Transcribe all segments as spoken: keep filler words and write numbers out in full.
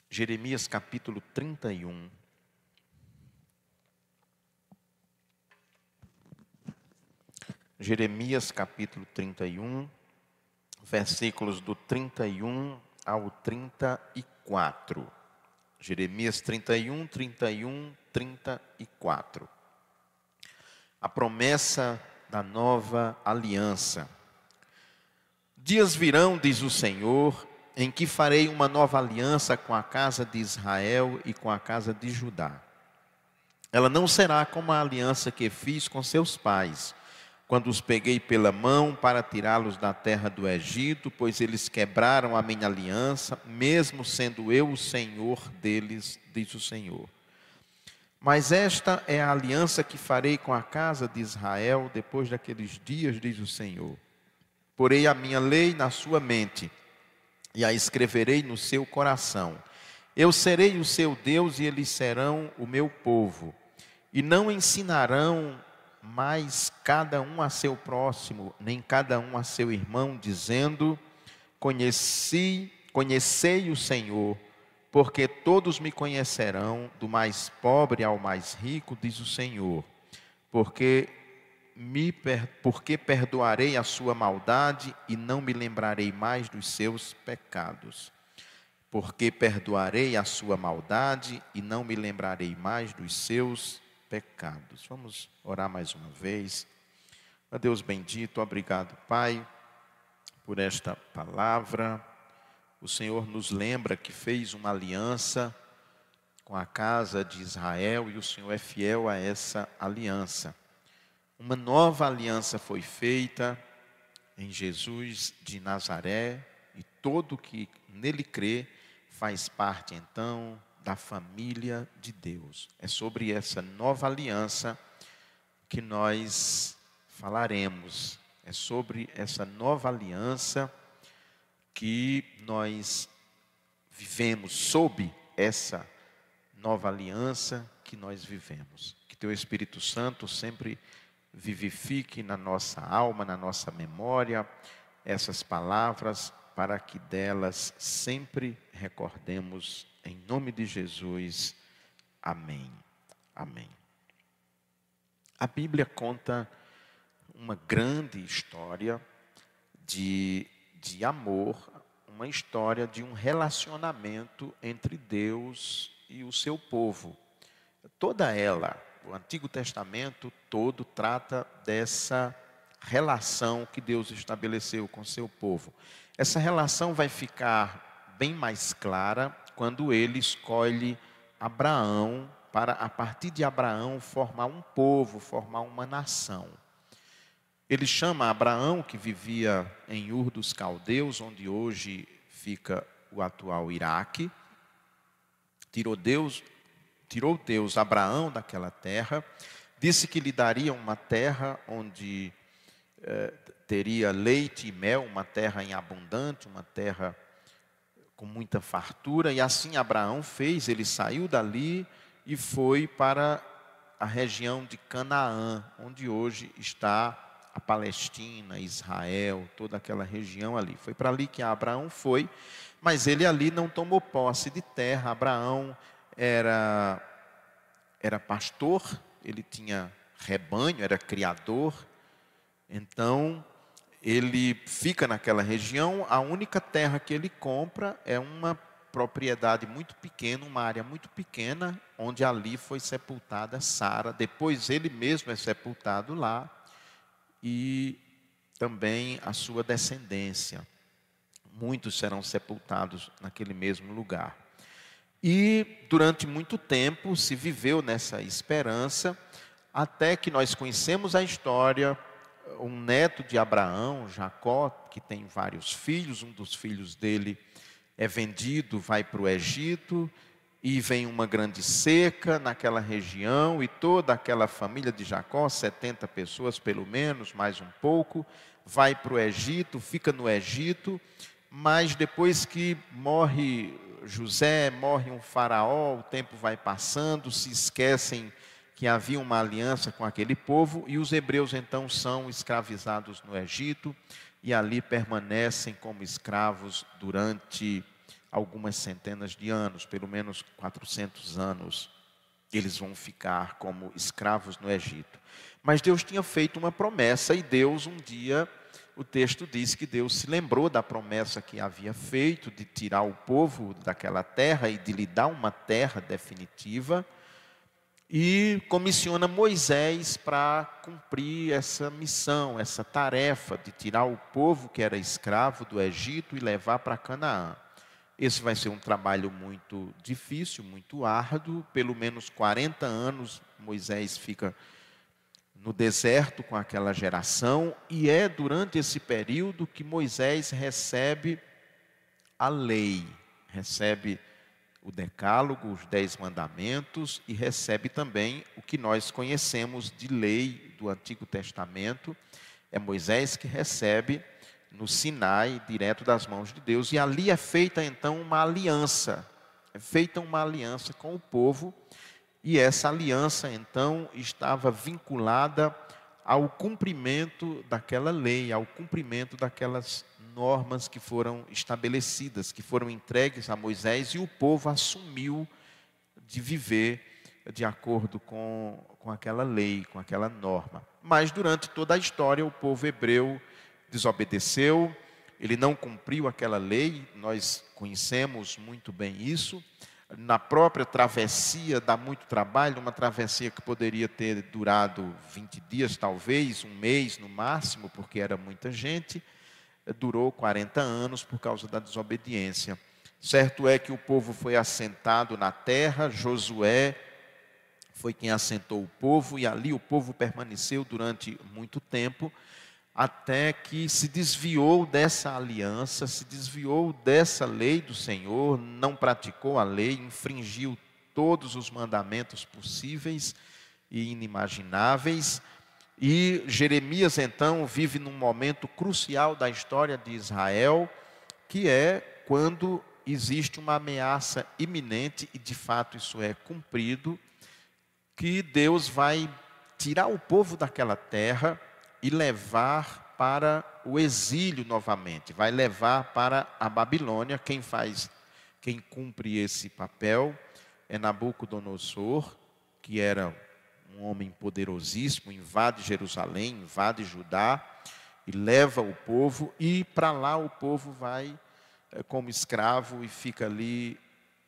Jeremias capítulo trinta e um. Jeremias capítulo trinta e um, versículos do trinta e um ao trinta e quatro. Jeremias trinta e um, trinta e um, trinta e quatro. A promessa da nova aliança. Dias virão, diz o Senhor, em que farei uma nova aliança com a casa de Israel e com a casa de Judá. Ela não será como a aliança que fiz com seus pais, quando os peguei pela mão para tirá-los da terra do Egito, pois eles quebraram a minha aliança, mesmo sendo eu o Senhor deles, diz o Senhor. Mas esta é a aliança que farei com a casa de Israel depois daqueles dias, diz o Senhor. Porei a minha lei na sua mente e a escreverei no seu coração. Eu serei o seu Deus e eles serão o meu povo. E não ensinarão mais cada um a seu próximo, nem cada um a seu irmão, dizendo: Conheci, conhecei o Senhor, porque todos me conhecerão, do mais pobre ao mais rico, diz o Senhor. Porque, me, porque perdoarei a sua maldade e não me lembrarei mais dos seus pecados. Porque perdoarei a sua maldade e não me lembrarei mais dos seus pecados. Vamos orar mais uma vez. Ó Deus bendito, obrigado, Pai, por esta palavra. O Senhor nos lembra que fez uma aliança com a casa de Israel e o Senhor é fiel a essa aliança. Uma nova aliança foi feita em Jesus de Nazaré e todo que nele crê faz parte então da família de Deus. É sobre essa nova aliança que nós falaremos. É sobre essa nova aliança que nós vivemos, sob essa nova aliança que nós vivemos. Que Teu Espírito Santo sempre vivifique na nossa alma, na nossa memória, essas palavras, para que delas sempre recordemos, em nome de Jesus. Amém. Amém. A Bíblia conta uma grande história de, de amor, uma história de um relacionamento entre Deus e o seu povo. Toda ela, o Antigo Testamento todo, trata dessa relação que Deus estabeleceu com seu povo. Essa relação vai ficar bem mais clara quando ele escolhe Abraão para, a partir de Abraão, formar um povo, formar uma nação. Ele chama Abraão, que vivia em Ur dos Caldeus, onde hoje fica o atual Iraque. Tirou Deus, tirou Deus Abraão daquela terra, disse que lhe daria uma terra onde eh, teria leite e mel, uma terra em abundante, uma terra com muita fartura, e assim Abraão fez. Ele saiu dali e foi para a região de Canaã, onde hoje está a Palestina, Israel, toda aquela região ali. Foi para ali que Abraão foi, mas ele ali não tomou posse de terra. Abraão era, era pastor, ele tinha rebanho, era criador, então ele fica naquela região. A única terra que ele compra é uma propriedade muito pequena, uma área muito pequena, onde ali foi sepultada Sara. Depois ele mesmo é sepultado lá e também a sua descendência. Muitos serão sepultados naquele mesmo lugar. E durante muito tempo se viveu nessa esperança, até que nós conhecemos a história. Um neto de Abraão, Jacó, que tem vários filhos, um dos filhos dele é vendido, vai para o Egito, e vem uma grande seca naquela região, e toda aquela família de Jacó, setenta pessoas pelo menos, mais um pouco, vai para o Egito, fica no Egito, mas depois que morre José, morre um faraó, o tempo vai passando, se esquecem que havia uma aliança com aquele povo, e os hebreus então são escravizados no Egito, e ali permanecem como escravos durante algumas centenas de anos, pelo menos quatrocentos anos, eles vão ficar como escravos no Egito. Mas Deus tinha feito uma promessa e Deus um dia, o texto diz que Deus se lembrou da promessa que havia feito de tirar o povo daquela terra e de lhe dar uma terra definitiva, e comissiona Moisés para cumprir essa missão, essa tarefa de tirar o povo que era escravo do Egito e levar para Canaã. Esse vai ser um trabalho muito difícil, muito árduo. Pelo menos quarenta anos Moisés fica no deserto com aquela geração, e é durante esse período que Moisés recebe a lei, recebe o decálogo, os dez mandamentos, e recebe também o que nós conhecemos de lei do Antigo Testamento. É Moisés que recebe no Sinai, direto das mãos de Deus, e ali é feita então uma aliança, é feita uma aliança com o povo, e essa aliança então estava vinculada ao cumprimento daquela lei, ao cumprimento daquelas normas que foram estabelecidas, que foram entregues a Moisés, e o povo assumiu de viver de acordo com, com aquela lei, com aquela norma. Mas durante toda a história o povo hebreu desobedeceu, ele não cumpriu aquela lei, nós conhecemos muito bem isso. Na própria travessia dá muito trabalho, uma travessia que poderia ter durado vinte dias, talvez, um mês no máximo, porque era muita gente, durou quarenta anos por causa da desobediência. Certo é que o povo foi assentado na terra, Josué foi quem assentou o povo, e ali o povo permaneceu durante muito tempo, até que se desviou dessa aliança, se desviou dessa lei do Senhor, não praticou a lei, infringiu todos os mandamentos possíveis e inimagináveis. E Jeremias então vive num momento crucial da história de Israel, que é quando existe uma ameaça iminente, e de fato isso é cumprido, que Deus vai tirar o povo daquela terra e levar para o exílio novamente, vai levar para a Babilônia. Quem faz, quem cumpre esse papel é Nabucodonosor, que era um homem poderosíssimo, invade Jerusalém, invade Judá e leva o povo, e para lá o povo vai é, como escravo e fica ali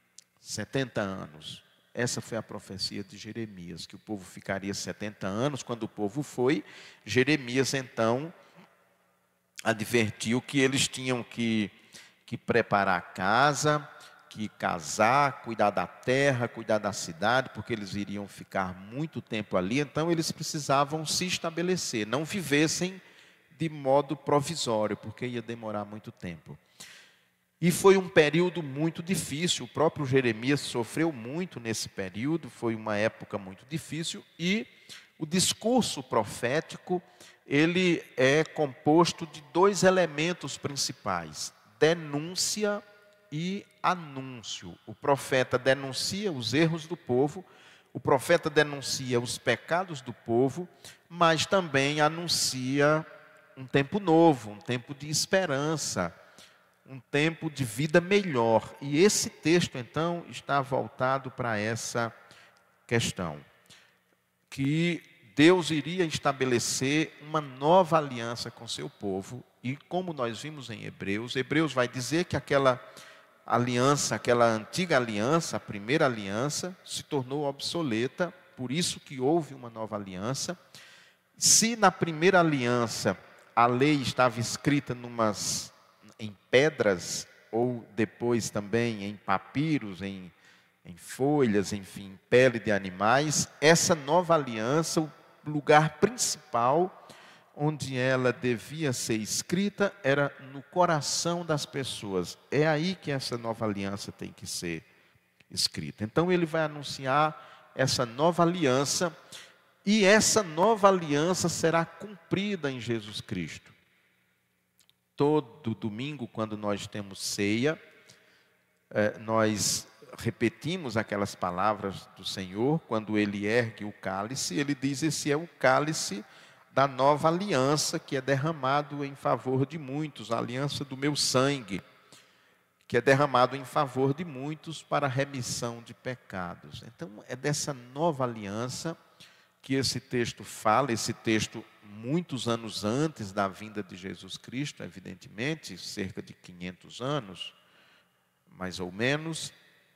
setenta anos. Essa foi a profecia de Jeremias, que o povo ficaria setenta anos. Quando o povo foi, Jeremias então advertiu que eles tinham que, que preparar a casa, que casar, cuidar da terra, cuidar da cidade, porque eles iriam ficar muito tempo ali. Então eles precisavam se estabelecer, não vivessem de modo provisório, porque ia demorar muito tempo. E foi um período muito difícil, o próprio Jeremias sofreu muito nesse período, foi uma época muito difícil, e o discurso profético, ele é composto de dois elementos principais: denúncia e anúncio. O profeta denuncia os erros do povo, o profeta denuncia os pecados do povo, mas também anuncia um tempo novo, um tempo de esperança, um tempo de vida melhor. E esse texto, então, está voltado para essa questão, que Deus iria estabelecer uma nova aliança com seu povo. E como nós vimos em Hebreus, Hebreus vai dizer que aquela aliança, aquela antiga aliança, a primeira aliança, se tornou obsoleta, por isso que houve uma nova aliança. Se na primeira aliança a lei estava escrita numas em pedras, ou depois também em papiros, em, em folhas, enfim, pele de animais, essa nova aliança, o lugar principal onde ela devia ser escrita era no coração das pessoas. É aí que essa nova aliança tem que ser escrita. Então ele vai anunciar essa nova aliança, e essa nova aliança será cumprida em Jesus Cristo. Todo domingo, quando nós temos ceia, nós repetimos aquelas palavras do Senhor. Quando Ele ergue o cálice, Ele diz: esse é o cálice da nova aliança, que é derramado em favor de muitos, a aliança do meu sangue, que é derramado em favor de muitos para a remissão de pecados. Então, é dessa nova aliança que esse texto fala, esse texto muitos anos antes da vinda de Jesus Cristo, evidentemente, cerca de quinhentos anos, mais ou menos,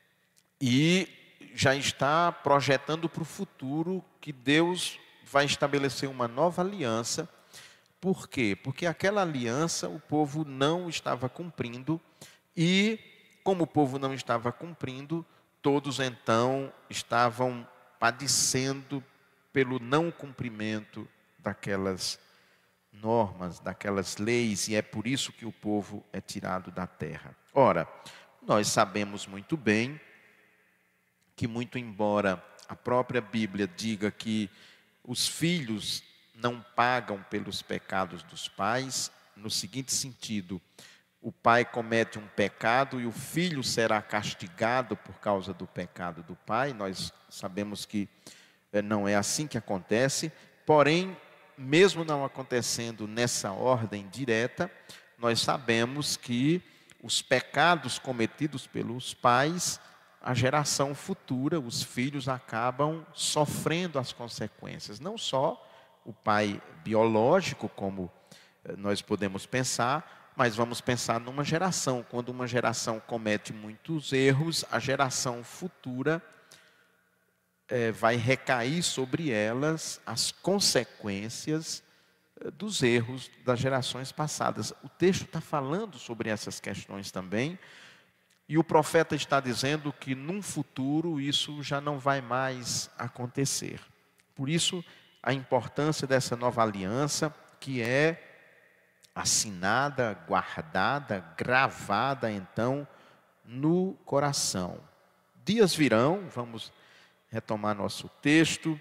e já está projetando para o futuro que Deus vai estabelecer uma nova aliança. Por quê? Porque aquela aliança o povo não estava cumprindo e, como o povo não estava cumprindo, todos então estavam padecendo pelo não cumprimento daquelas normas, daquelas leis, e é por isso que o povo é tirado da terra. Ora, nós sabemos muito bem que, muito embora a própria Bíblia diga que os filhos não pagam pelos pecados dos pais, no seguinte sentido: o pai comete um pecado e o filho será castigado por causa do pecado do pai. Nós sabemos que não é assim que acontece, porém, mesmo não acontecendo nessa ordem direta, nós sabemos que os pecados cometidos pelos pais, a geração futura, os filhos acabam sofrendo as consequências. Não só o pai biológico, como nós podemos pensar, mas vamos pensar numa geração. Quando uma geração comete muitos erros, a geração futura é, vai recair sobre elas as consequências dos erros das gerações passadas. O texto está falando sobre essas questões também, e o profeta está dizendo que num futuro isso já não vai mais acontecer. Por isso, a importância dessa nova aliança, que é assinada, guardada, gravada então no coração. Dias virão, vamos retomar nosso texto.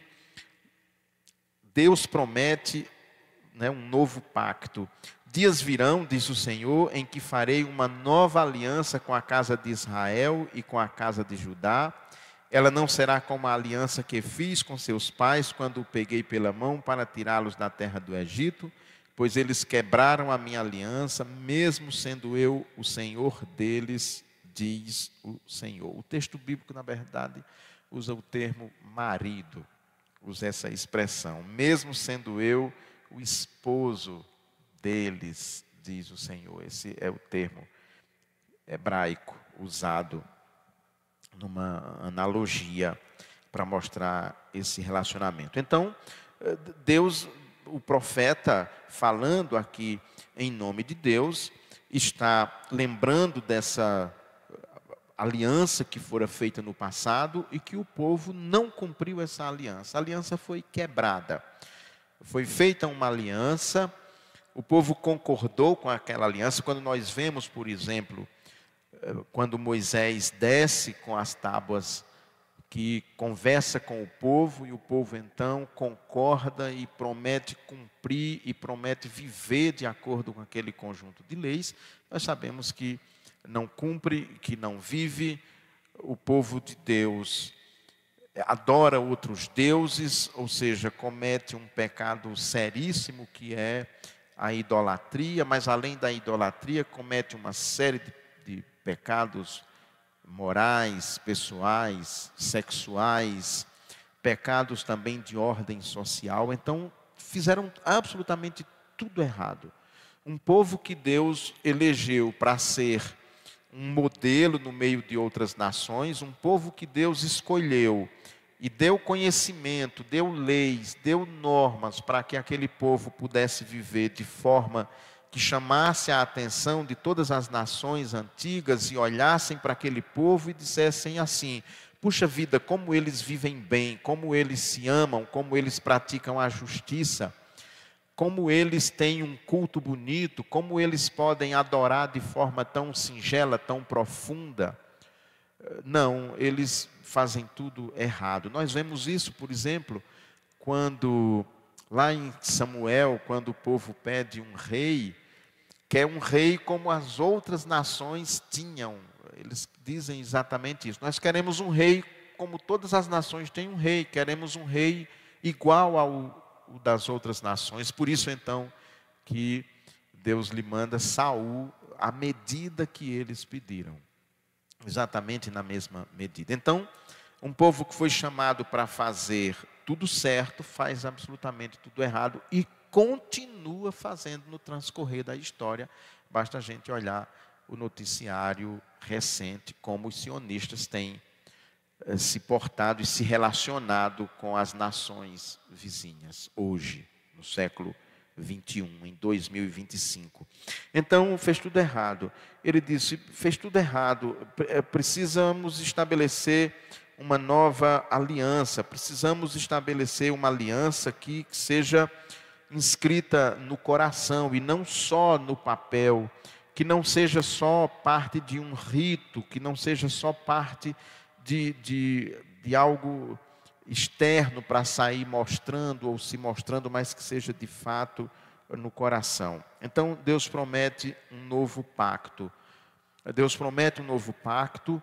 Deus promete, né, um novo pacto. Dias virão, diz o Senhor, em que farei uma nova aliança com a casa de Israel e com a casa de Judá. Ela não será como a aliança que fiz com seus pais quando o peguei pela mão para tirá-los da terra do Egito, pois eles quebraram a minha aliança, mesmo sendo eu o Senhor deles, diz o Senhor. O texto bíblico, na verdade, usa o termo marido, usa essa expressão, mesmo sendo eu o esposo deles, diz o Senhor. Esse é o termo hebraico usado numa analogia para mostrar esse relacionamento. Então, Deus, o profeta, falando aqui em nome de Deus, está lembrando dessa aliança que fora feita no passado e que o povo não cumpriu essa aliança. A aliança foi quebrada. Foi feita uma aliança, o povo concordou com aquela aliança. Quando nós vemos, por exemplo, quando Moisés desce com as tábuas, que conversa com o povo, e o povo então concorda e promete cumprir e promete viver de acordo com aquele conjunto de leis, nós sabemos que não cumpre, que não vive. O povo de Deus adora outros deuses, ou seja, comete um pecado seríssimo que é a idolatria, mas além da idolatria comete uma série de, de pecados morais, pessoais, sexuais, pecados também de ordem social. Então, fizeram absolutamente tudo errado. Um povo que Deus elegeu para ser um modelo no meio de outras nações, um povo que Deus escolheu e deu conhecimento, deu leis, deu normas para que aquele povo pudesse viver de forma que chamasse a atenção de todas as nações antigas e olhassem para aquele povo e dissessem assim: puxa vida, como eles vivem bem, como eles se amam, como eles praticam a justiça, como eles têm um culto bonito, como eles podem adorar de forma tão singela, tão profunda. Não, eles fazem tudo errado. Nós vemos isso, por exemplo, quando lá em Samuel, quando o povo pede um rei, quer um rei como as outras nações tinham. Eles dizem exatamente isso. Nós queremos um rei como todas as nações têm um rei. Queremos um rei igual ao das outras nações. Por isso, então, que Deus lhe manda Saul à medida que eles pediram. Exatamente na mesma medida. Então, um povo que foi chamado para fazer tudo certo, faz absolutamente tudo errado e continua fazendo no transcorrer da história. Basta a gente olhar o noticiário recente, como os sionistas têm eh, se portado e se relacionado com as nações vizinhas, hoje, no século vinte e um, em dois mil e vinte e cinco. Então, fez tudo errado. Ele disse, fez tudo errado, precisamos estabelecer uma nova aliança, precisamos estabelecer uma aliança que seja inscrita no coração e não só no papel, que não seja só parte de um rito, que não seja só parte de, de, de algo externo para sair mostrando ou se mostrando, mas que seja de fato no coração. Então Deus promete um novo pacto. Deus promete um novo pacto,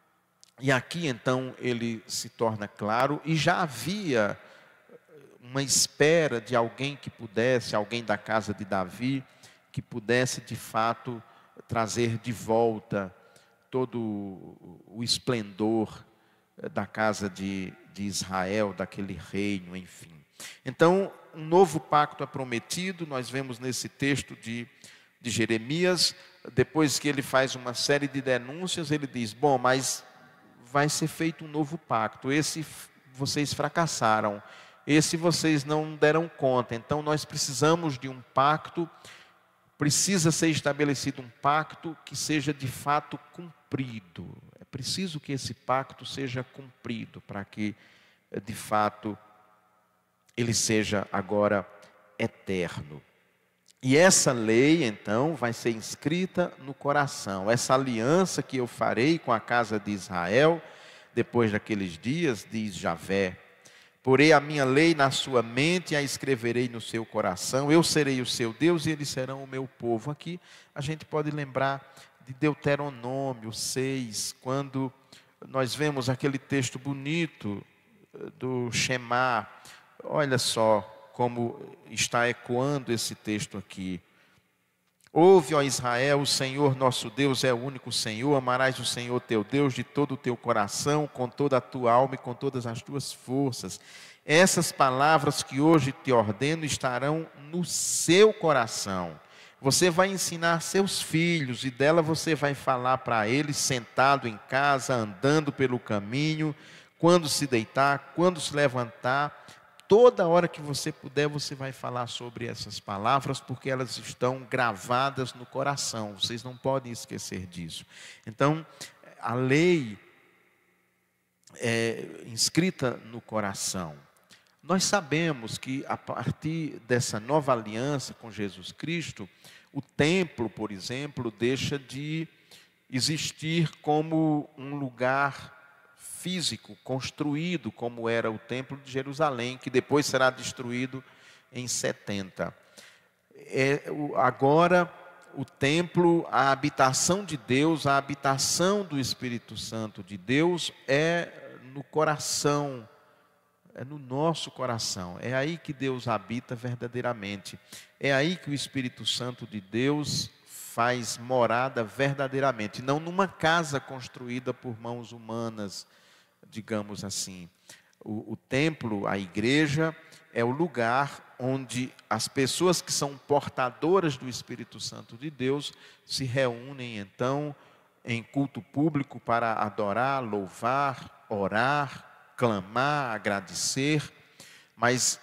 e aqui então ele se torna claro, e já havia uma espera de alguém que pudesse, alguém da casa de Davi, que pudesse de fato trazer de volta todo o esplendor da casa de, de Israel, daquele reino, enfim. Então, um novo pacto é prometido, nós vemos nesse texto de, de Jeremias, depois que ele faz uma série de denúncias, ele diz, bom, mas vai ser feito um novo pacto, esse vocês fracassaram, esse vocês não deram conta, então nós precisamos de um pacto, precisa ser estabelecido um pacto que seja de fato cumprido. É preciso que esse pacto seja cumprido para que, de fato, ele seja agora eterno. E essa lei, então, vai ser inscrita no coração. Essa aliança que eu farei com a casa de Israel, depois daqueles dias, diz Javé, porei a minha lei na sua mente e a escreverei no seu coração. Eu serei o seu Deus e eles serão o meu povo. Aqui a gente pode lembrar de Deuteronômio seis, quando nós vemos aquele texto bonito do Shema. Olha só como está ecoando esse texto aqui. Ouve, ó Israel, o Senhor nosso Deus é o único Senhor, amarás o Senhor teu Deus de todo o teu coração, com toda a tua alma e com todas as tuas forças. Essas palavras que hoje te ordeno estarão no seu coração. Você vai ensinar seus filhos e dela você vai falar para eles sentado em casa, andando pelo caminho, quando se deitar, quando se levantar. Toda hora que você puder, você vai falar sobre essas palavras, porque elas estão gravadas no coração. Vocês não podem esquecer disso. Então, a lei é inscrita no coração. Nós sabemos que a partir dessa nova aliança com Jesus Cristo, o templo, por exemplo, deixa de existir como um lugar físico, construído como era o templo de Jerusalém, que depois será destruído em setenta. É, agora, o templo, a habitação de Deus, a habitação do Espírito Santo de Deus é no coração, é no nosso coração. É aí que Deus habita verdadeiramente. É aí que o Espírito Santo de Deus faz morada verdadeiramente, não numa casa construída por mãos humanas, digamos assim. O, o templo, a igreja, é o lugar onde as pessoas que são portadoras do Espírito Santo de Deus se reúnem, então, em culto público para adorar, louvar, orar, clamar, agradecer, mas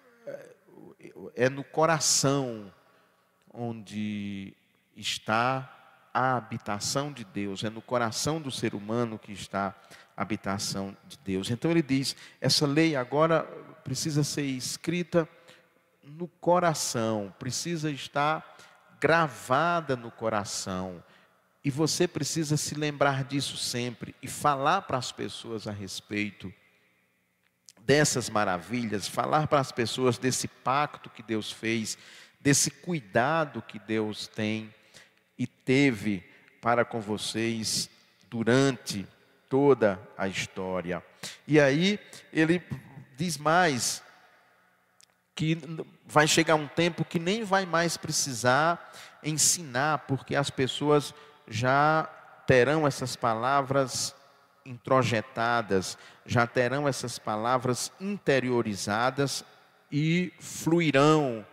é no coração onde está a habitação de Deus, é no coração do ser humano que está a habitação de Deus. Então ele diz, essa lei agora precisa ser escrita no coração, precisa estar gravada no coração, e você precisa se lembrar disso sempre, e falar para as pessoas a respeito dessas maravilhas, falar para as pessoas desse pacto que Deus fez, desse cuidado que Deus tem e teve para com vocês durante toda a história. E aí ele diz mais, que vai chegar um tempo que nem vai mais precisar ensinar, porque as pessoas já terão essas palavras introjetadas, já terão essas palavras interiorizadas e fluirão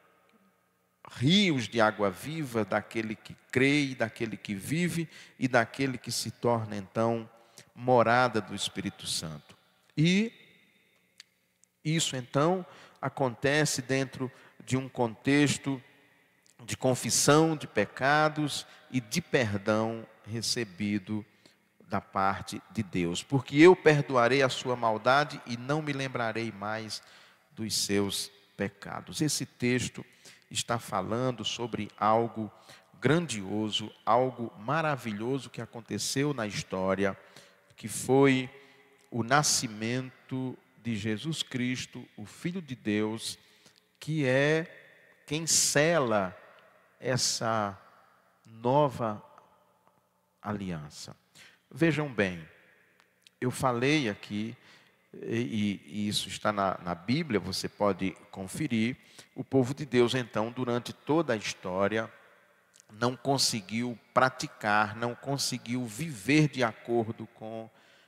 rios de água viva daquele que crê, daquele que vive e daquele que se torna então morada do Espírito Santo. E isso então acontece dentro de um contexto de confissão de pecados e de perdão recebido da parte de Deus. Porque eu perdoarei a sua maldade e não me lembrarei mais dos seus pecados. Esse texto está falando sobre algo grandioso, algo maravilhoso que aconteceu na história, que foi o nascimento de Jesus Cristo, o Filho de Deus, que é quem sela essa nova aliança. Vejam bem, eu falei aqui, e, e isso está na, na Bíblia, você pode conferir, o povo de Deus então, durante toda a história, não conseguiu praticar, não conseguiu viver de acordo com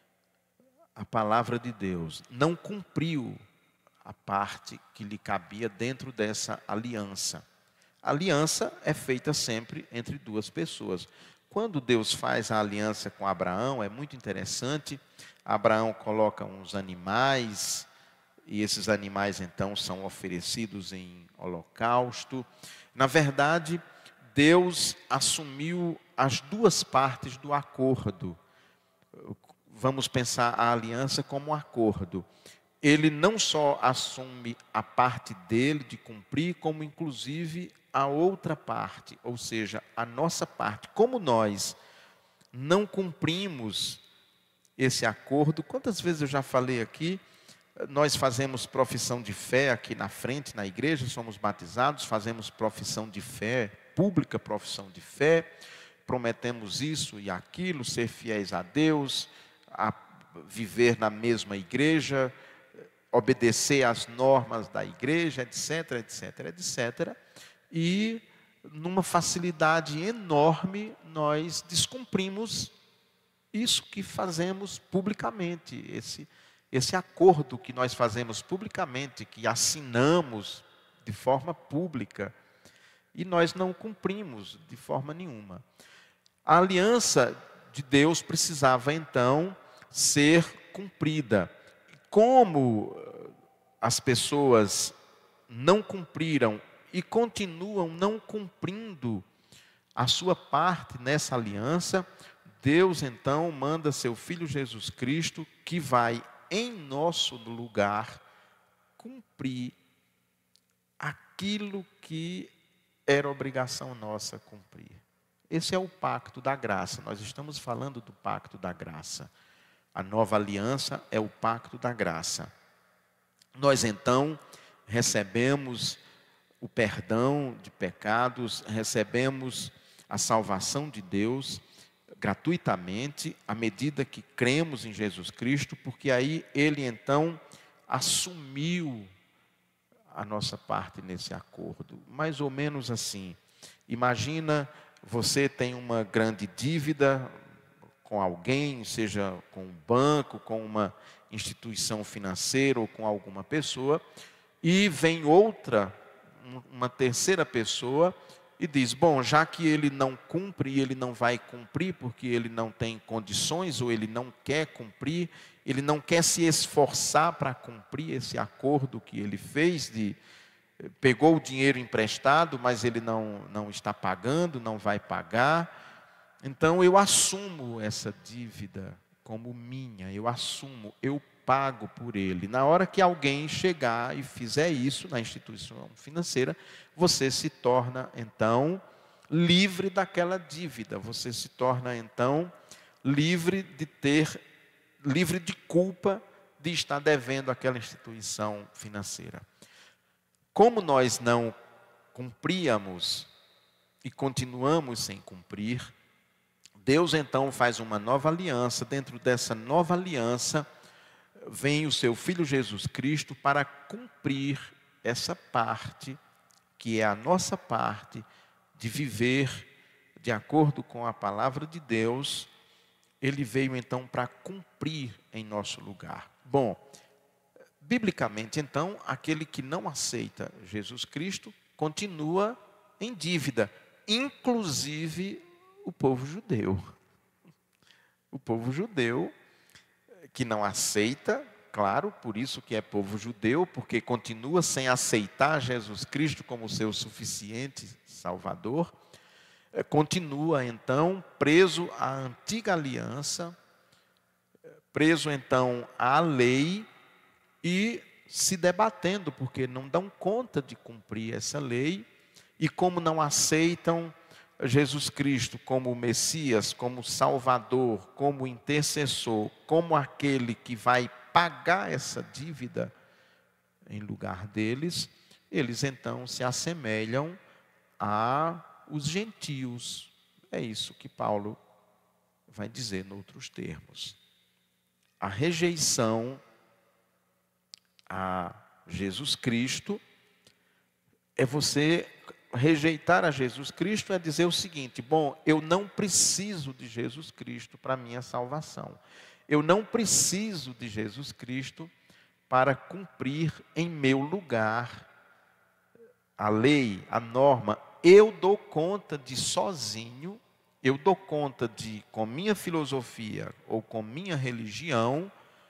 a palavra de Deus, não cumpriu a parte que lhe cabia dentro dessa aliança. A aliança é feita sempre entre duas pessoas. Quando Deus faz a aliança com Abraão, é muito interessante. Abraão coloca uns animais, e esses animais então são oferecidos em holocausto. Na verdade, Deus assumiu as duas partes do acordo. Vamos pensar a aliança como um acordo. Ele não só assume a parte dele de cumprir, como inclusive a outra parte, ou seja, a nossa parte. Como nós não cumprimos esse acordo, quantas vezes eu já falei aqui, nós fazemos profissão de fé aqui na frente, na igreja, somos batizados, fazemos profissão de fé, pública profissão de fé, prometemos isso e aquilo, ser fiéis a Deus, a viver na mesma igreja, obedecer às normas da igreja, etc, etc, etc. E numa facilidade enorme nós descumprimos isso que fazemos publicamente, esse, esse acordo que nós fazemos publicamente, que assinamos de forma pública, e nós não cumprimos de forma nenhuma. A aliança de Deus precisava então ser cumprida. Como as pessoas não cumpriram e continuam não cumprindo a sua parte nessa aliança, Deus então manda seu Filho Jesus Cristo, que vai em nosso lugar cumprir aquilo que era obrigação nossa cumprir. Esse é o pacto da graça. Nós estamos falando do pacto da graça. A nova aliança é o pacto da graça. Nós então recebemos o perdão de pecados, recebemos a salvação de Deus gratuitamente, à medida que cremos em Jesus Cristo, porque aí Ele então assumiu a nossa parte nesse acordo. Mais ou menos assim, imagina, você tem uma grande dívida com alguém, seja com um banco, com uma instituição financeira ou com alguma pessoa, e vem outra, uma terceira pessoa, e diz, bom, já que ele não cumpre e ele não vai cumprir porque ele não tem condições ou ele não quer cumprir, ele não quer se esforçar para cumprir esse acordo que ele fez, de pegou o dinheiro emprestado, mas ele não, não está pagando, não vai pagar. Então eu assumo essa dívida como minha, eu assumo, eu pago por ele. Na hora que alguém chegar e fizer isso na instituição financeira, você se torna então livre daquela dívida, você se torna então livre de ter, livre de culpa de estar devendo àquela instituição financeira. Como nós não cumpríamos e continuamos sem cumprir, Deus então faz uma nova aliança. Dentro dessa nova aliança, vem o seu Filho Jesus Cristo para cumprir essa parte, que é a nossa parte, de viver de acordo com a palavra de Deus. Ele veio então para cumprir em nosso lugar. Bom, biblicamente então, aquele que não aceita Jesus Cristo continua em dívida, inclusive o povo judeu. O povo judeu que não aceita, claro, por isso que é povo judeu, porque continua sem aceitar Jesus Cristo como seu suficiente Salvador, continua então preso à antiga aliança, preso então à lei e se debatendo, porque não dão conta de cumprir essa lei, e como não aceitam Jesus Cristo como Messias, como Salvador, como intercessor, como aquele que vai pagar essa dívida em lugar deles, eles então se assemelham aos gentios. É isso que Paulo vai dizer em outros termos. A rejeição a Jesus Cristo é você rejeitar a Jesus Cristo, é dizer o seguinte: bom, eu não preciso de Jesus Cristo para a minha salvação. Eu não preciso de Jesus Cristo para cumprir em meu lugar a lei, a norma. Eu dou conta de sozinho, eu dou conta de, com minha filosofia ou com minha religião,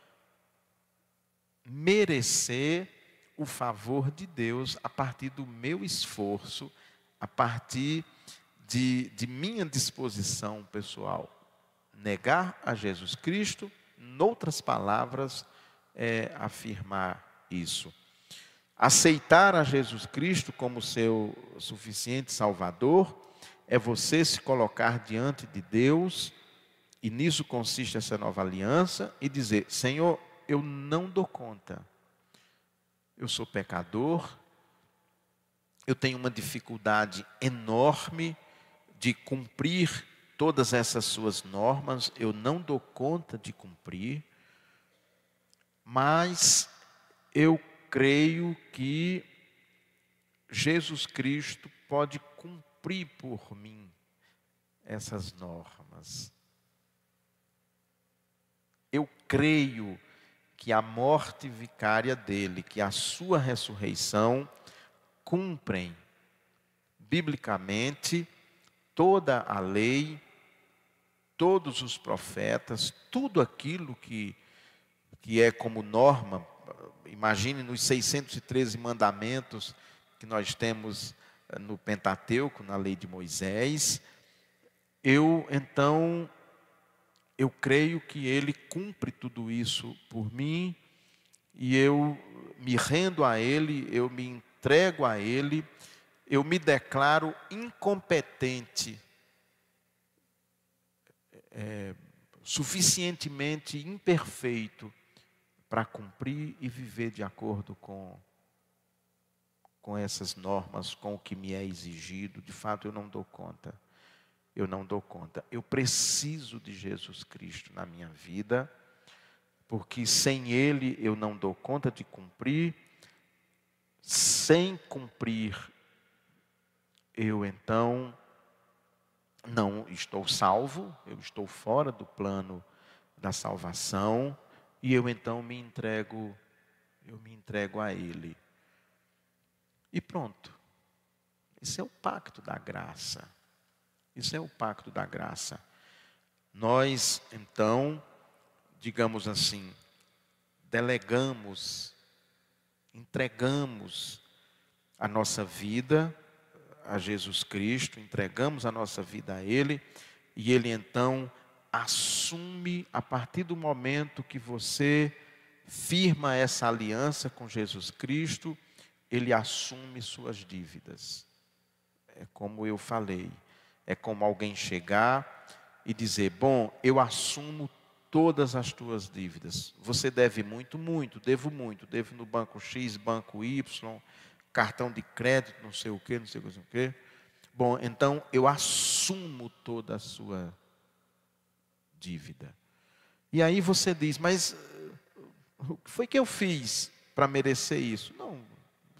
merecer o favor de Deus a partir do meu esforço, a partir de, de minha disposição pessoal. Negar a Jesus Cristo, noutras palavras, é afirmar isso. Aceitar a Jesus Cristo como seu suficiente Salvador é você se colocar diante de Deus, e nisso consiste essa nova aliança, e dizer: Senhor, eu não dou conta. Eu sou pecador, eu tenho uma dificuldade enorme de cumprir todas essas suas normas, eu não dou conta de cumprir, mas eu creio que Jesus Cristo pode cumprir por mim essas normas. Eu creio que a morte vicária dele, que a sua ressurreição, cumprem biblicamente toda a lei, todos os profetas, tudo aquilo que, que é como norma. Imagine nos seiscentos e treze mandamentos que nós temos no Pentateuco, na lei de Moisés. Eu, então, eu creio que ele cumpre tudo isso por mim, e eu me rendo a ele, eu me entrego a ele, eu me declaro incompetente, é, suficientemente imperfeito para cumprir e viver de acordo com, com essas normas, com o que me é exigido. De fato, eu não dou conta. Eu não dou conta. Eu preciso de Jesus Cristo na minha vida, porque sem Ele eu não dou conta de cumprir. Sem cumprir, eu então não estou salvo, eu estou fora do plano da salvação, e eu então me entrego, eu me entrego a Ele. E pronto. Isso é o pacto da graça. Isso é o pacto da graça. Nós, então, digamos assim, delegamos, entregamos a nossa vida a Jesus Cristo, entregamos a nossa vida a Ele, e Ele então assume, a partir do momento que você firma essa aliança com Jesus Cristo, Ele assume suas dívidas. É como eu falei, é como alguém chegar e dizer: bom, eu assumo todas as tuas dívidas. Você deve muito, muito, devo muito, devo no banco X, banco Y, cartão de crédito, não sei o quê, não sei o quê. Bom, então eu assumo toda a sua dívida. E aí você diz: mas o que foi que eu fiz para merecer isso? Não,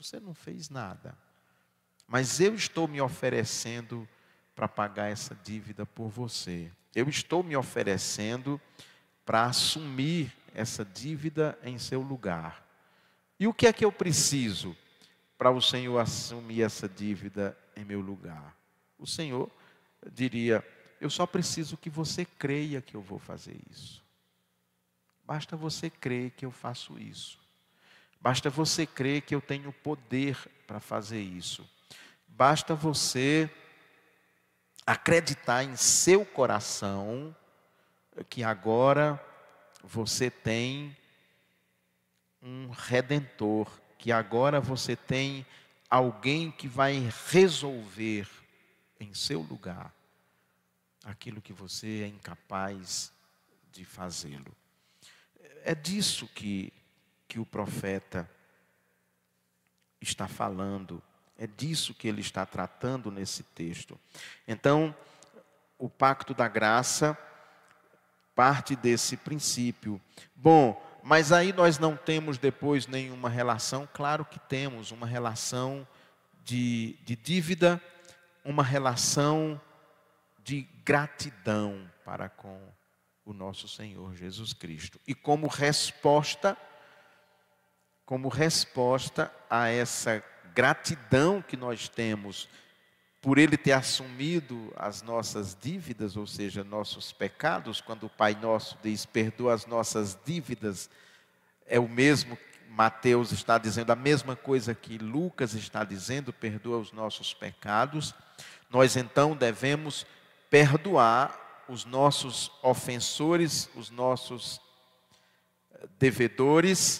você não fez nada. Mas eu estou me oferecendo para pagar essa dívida por você. Eu estou me oferecendo para assumir essa dívida em seu lugar. E o que é que eu preciso para o Senhor assumir essa dívida em meu lugar? O Senhor diria: eu só preciso que você creia que eu vou fazer isso. Basta você crer que eu faço isso. Basta você crer que eu tenho poder para fazer isso. Basta você acreditar em seu coração que agora você tem um redentor, que agora você tem alguém que vai resolver em seu lugar aquilo que você é incapaz de fazê-lo. É disso que, que o profeta está falando, é disso que ele está tratando nesse texto. Então, o pacto da graça parte desse princípio. Bom, mas aí nós não temos depois nenhuma relação? Claro que temos uma relação de, de dívida, uma relação de gratidão para com o nosso Senhor Jesus Cristo. E como resposta, como resposta a essa gratidão que nós temos por Ele ter assumido as nossas dívidas, ou seja, nossos pecados, quando o Pai Nosso diz, perdoa as nossas dívidas, é o mesmo, Mateus está dizendo a mesma coisa que Lucas está dizendo, perdoa os nossos pecados. Nós então devemos perdoar os nossos ofensores, os nossos devedores,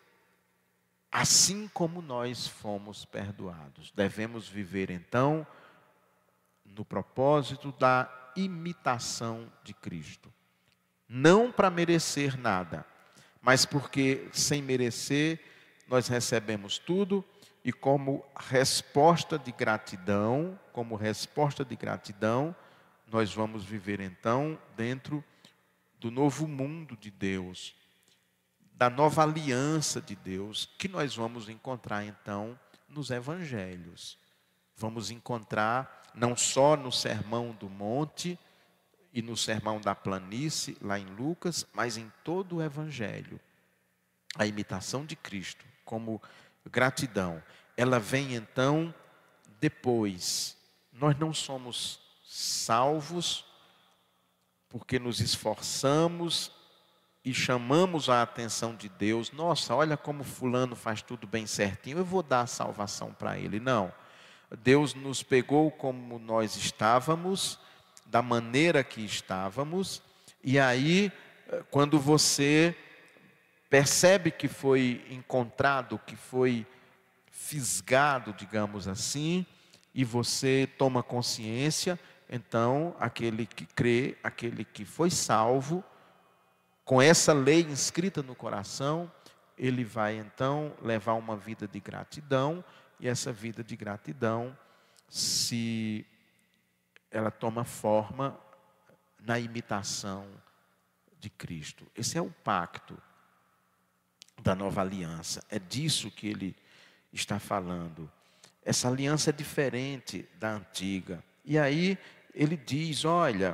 assim como nós fomos perdoados. Devemos viver então no propósito da imitação de Cristo. Não para merecer nada, mas porque sem merecer nós recebemos tudo e como resposta de gratidão, como resposta de gratidão, nós vamos viver então dentro do novo mundo de Deus, da nova aliança de Deus, que nós vamos encontrar então nos evangelhos. Vamos encontrar não só no Sermão do Monte e no Sermão da Planície, lá em Lucas, mas em todo o evangelho. A imitação de Cristo como gratidão, ela vem então depois. Nós não somos salvos porque nos esforçamos e chamamos a atenção de Deus. Nossa, olha como fulano faz tudo bem certinho, eu vou dar a salvação para ele. Não. Deus nos pegou como nós estávamos, da maneira que estávamos, e aí, quando você percebe que foi encontrado, que foi fisgado, digamos assim, e você toma consciência, então aquele que crê, aquele que foi salvo, com essa lei inscrita no coração, ele vai então levar uma vida de gratidão, e essa vida de gratidão, se ela toma forma na imitação de Cristo. Esse é o pacto da nova aliança. É disso que ele está falando. Essa aliança é diferente da antiga. E aí ele diz, olha,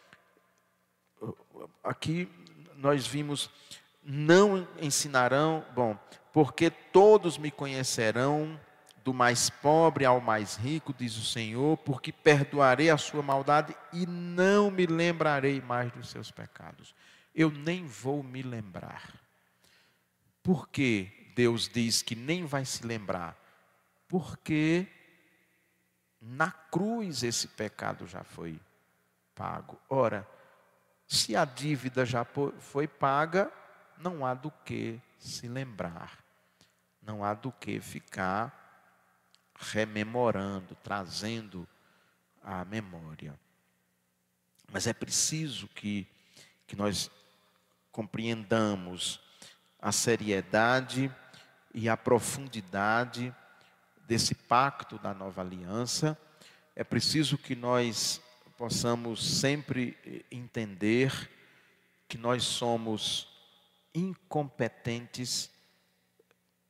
aqui nós vimos, não ensinarão, bom, porque todos me conhecerão, do mais pobre ao mais rico, diz o Senhor, porque perdoarei a sua maldade e não me lembrarei mais dos seus pecados. Eu nem vou me lembrar. Por que Deus diz que nem vai se lembrar? Porque na cruz esse pecado já foi pago. Ora, se a dívida já foi paga, não há do que se lembrar. Não há do que ficar rememorando, trazendo à memória. Mas é preciso que, que nós compreendamos a seriedade e a profundidade desse pacto da nova aliança. É preciso que nós possamos sempre entender que nós somos incompetentes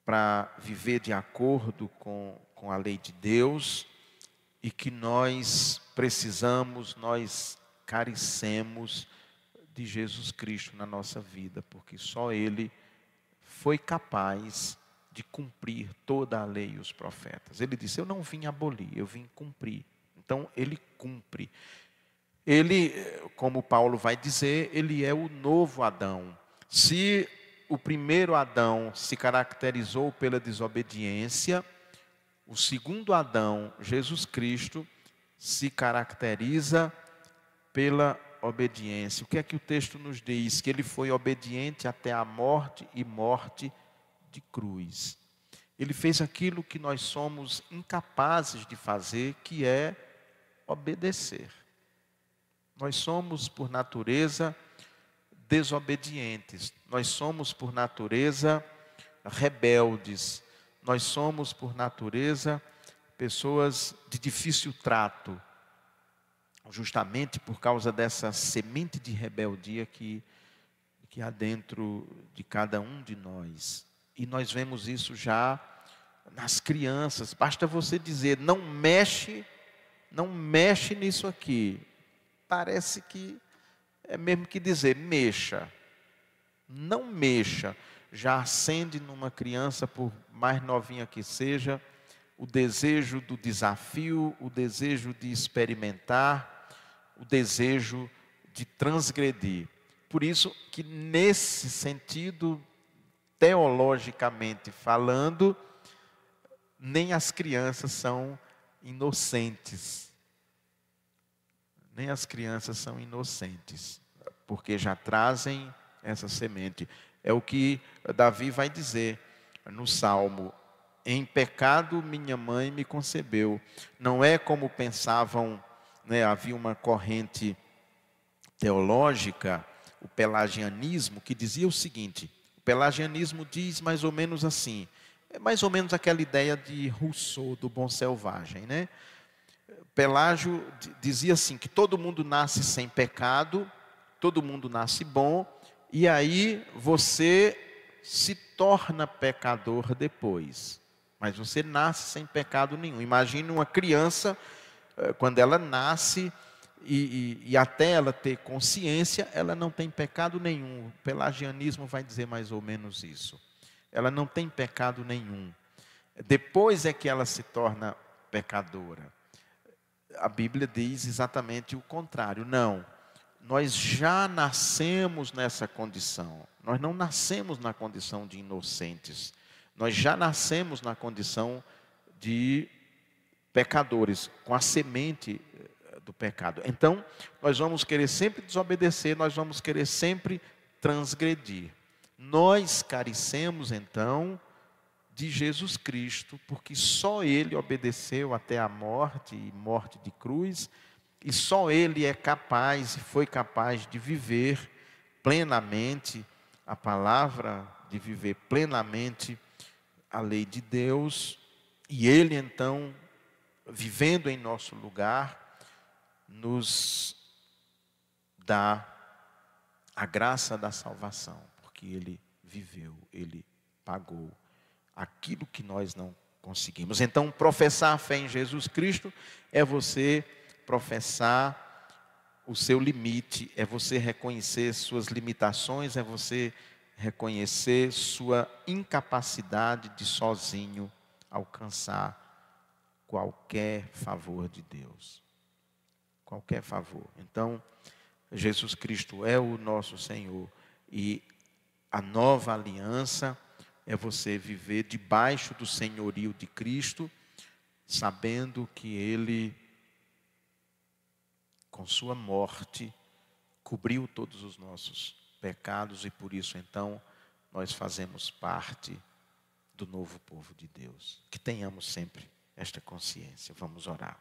para viver de acordo com, com a lei de Deus e que nós precisamos, nós carecemos de Jesus Cristo na nossa vida, porque só Ele foi capaz de cumprir toda a lei e os profetas. Ele disse, eu não vim abolir, eu vim cumprir. Então, Ele cumpre. Ele, como Paulo vai dizer, Ele é o novo Adão. Se o primeiro Adão se caracterizou pela desobediência, o segundo Adão, Jesus Cristo, se caracteriza pela obediência. O que é que o texto nos diz? Que Ele foi obediente até a morte e morte de cruz. Ele fez aquilo que nós somos incapazes de fazer, que é obedecer. Nós somos, por natureza, desobedientes. Nós somos, por natureza, rebeldes. Nós somos, por natureza, pessoas de difícil trato. Justamente por causa dessa semente de rebeldia que, que há dentro de cada um de nós. E nós vemos isso já nas crianças. Basta você dizer, não mexe, não mexe nisso aqui. Parece que é mesmo que dizer, mexa. Não mexa. Já acende numa criança, por mais novinha que seja, o desejo do desafio, o desejo de experimentar, o desejo de transgredir. Por isso que nesse sentido, teologicamente falando, nem as crianças são inocentes. Nem as crianças são inocentes, porque já trazem essa semente. É o que Davi vai dizer no Salmo, em pecado minha mãe me concebeu. Não é como pensavam, né, havia uma corrente teológica, o pelagianismo, que dizia o seguinte, o pelagianismo diz mais ou menos assim, é mais ou menos aquela ideia de Rousseau, do bom selvagem, né? Pelágio dizia assim, que todo mundo nasce sem pecado, todo mundo nasce bom, e aí você se torna pecador depois. Mas você nasce sem pecado nenhum. Imagine uma criança, quando ela nasce, e, e, e até ela ter consciência, ela não tem pecado nenhum. O pelagianismo vai dizer mais ou menos isso. Ela não tem pecado nenhum. Depois é que ela se torna pecadora. A Bíblia diz exatamente o contrário. Não, nós já nascemos nessa condição. Nós não nascemos na condição de inocentes. Nós já nascemos na condição de pecadores, com a semente do pecado. Então, nós vamos querer sempre desobedecer, nós vamos querer sempre transgredir. Nós carecemos, então, de Jesus Cristo, porque só Ele obedeceu até a morte, e morte de cruz, e só Ele é capaz, e foi capaz de viver plenamente a palavra, de viver plenamente a lei de Deus, e Ele então, vivendo em nosso lugar, nos dá a graça da salvação, porque Ele viveu, Ele pagou aquilo que nós não conseguimos. Então, professar a fé em Jesus Cristo é você professar o seu limite, é você reconhecer suas limitações, é você reconhecer sua incapacidade de sozinho alcançar qualquer favor de Deus. Qualquer favor. Então, Jesus Cristo é o nosso Senhor e a nova aliança é você viver debaixo do senhorio de Cristo, sabendo que Ele, com sua morte, cobriu todos os nossos pecados e por isso, então, nós fazemos parte do novo povo de Deus. Que tenhamos sempre esta consciência. Vamos orar.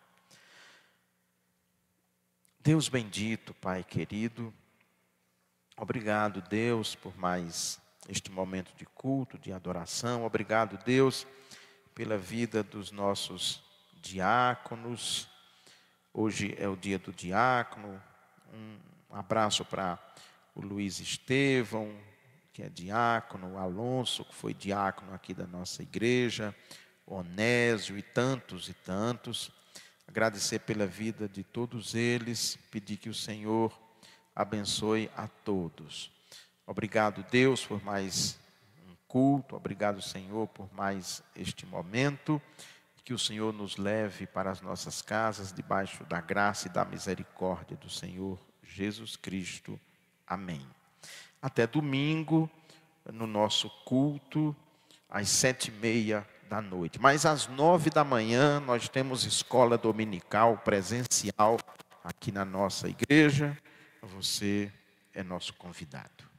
Deus bendito, Pai querido, obrigado, Deus, por mais este momento de culto, de adoração. Obrigado, Deus, pela vida dos nossos diáconos. Hoje é o dia do diácono. Um abraço para o Luiz Estevão, que é diácono, o Alonso, que foi diácono aqui da nossa igreja, Onésio e tantos e tantos. Agradecer pela vida de todos eles, pedir que o Senhor abençoe a todos. Obrigado, Deus, por mais um culto, obrigado, Senhor, por mais este momento. Que o Senhor nos leve para as nossas casas, debaixo da graça e da misericórdia do Senhor Jesus Cristo. Amém. Até domingo, no nosso culto, às sete e meia da noite. Mas às nove da manhã, nós temos escola dominical presencial aqui na nossa igreja. Você é nosso convidado.